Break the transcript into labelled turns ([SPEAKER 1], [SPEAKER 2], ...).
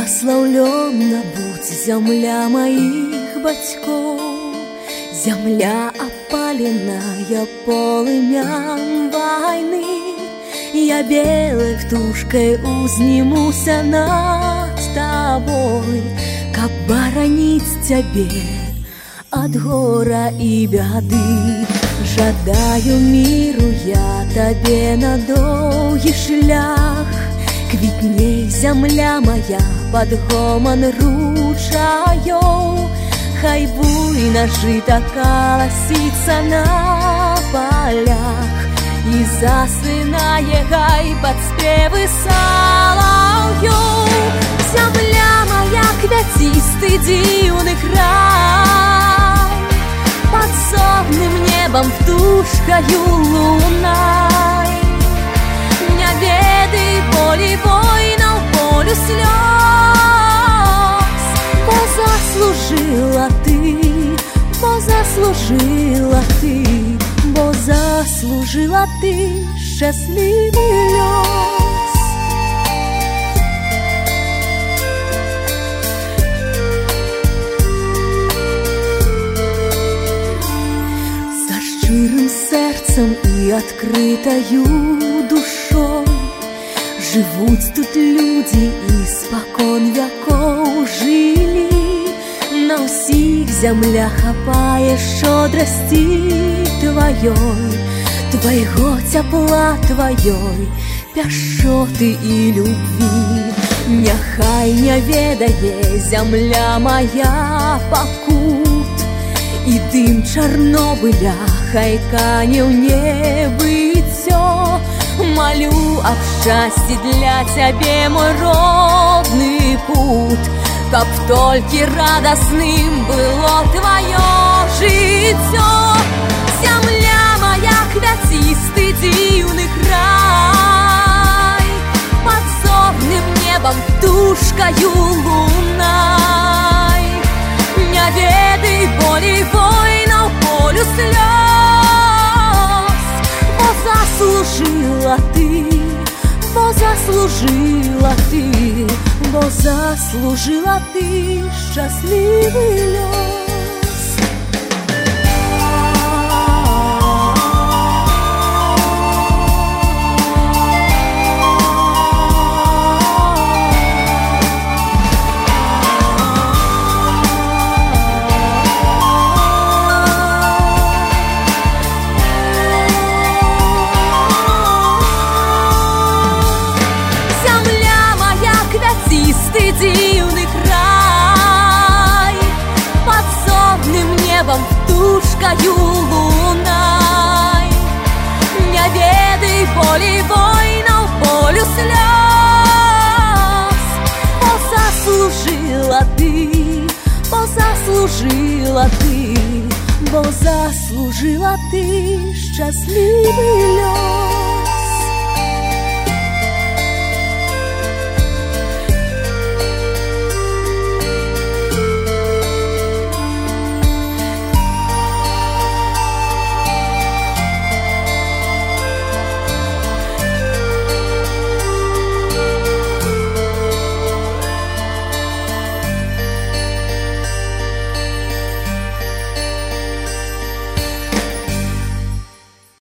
[SPEAKER 1] Благословлена будь зямля маіх бацькоў, зямля опаленая полымям вайны. Я белой птушкой узнімуся над тобой, каб бараніць цябе ад гора і бяды. Жадаю міру я табе на доўгі шлях, квітней зямля моя пад гоман ручаёў. Хай буйна жыта каласіцца на полях і засынае гай пад спевы салаўёў. Зямля моя квяцісты дзіўны край, пад сонным небам птушкаю лунай. Не ведай болі войнаў, болю слёз, бо заслужила ты, бо заслужила ты, бо заслужила ты шчаслівы лёс. За шчырым сэрцам і адкрытаю душой жывуць тут людзі і спакон вякоў жылі. На ўсіх зямля хапае шчодрасці тваёй, твайго цяпла, тваёй пяшчоты і любві. Няхай не ведае зямля моя пакут, і дым Чарнобыля хай кане ў небыццё. Молю аб шчасці для цябе, мой родны пут, каб толькі радасным было тваё жыццё. Зямля моя квяцісты дзіўны край, пад зорным небам птушкаю лунай. Не ведай болі войнаў, болю слёз, бо заслужила ты, бо заслужила ты, бо заслужила ты шчаслівы лёс. Дзіўны край, пад сонным небам птушкаю лунай. Не ведай болі войнаў, болю слёз, бо заслужила ты, бо заслужила ты, бо заслужила ты шчаслівы лёс.